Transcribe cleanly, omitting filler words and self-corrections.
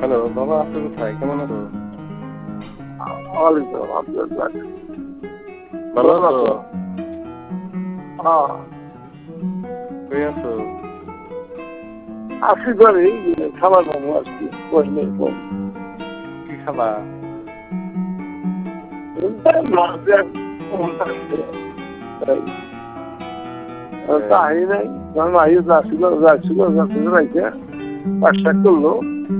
Hello বাবা, আপনি কোথায়? কেমন আছো? ওয়ালাইকুম আব্দুল্লাহ। ভালো আছো? হ্যাঁ, কই আছো? আসি করি খাবার খাবো আজকে কইলে কম। কি খাবা? তাই নাই কারণ আইয়ে যাচ্ছিল রাইখে পাশা করলো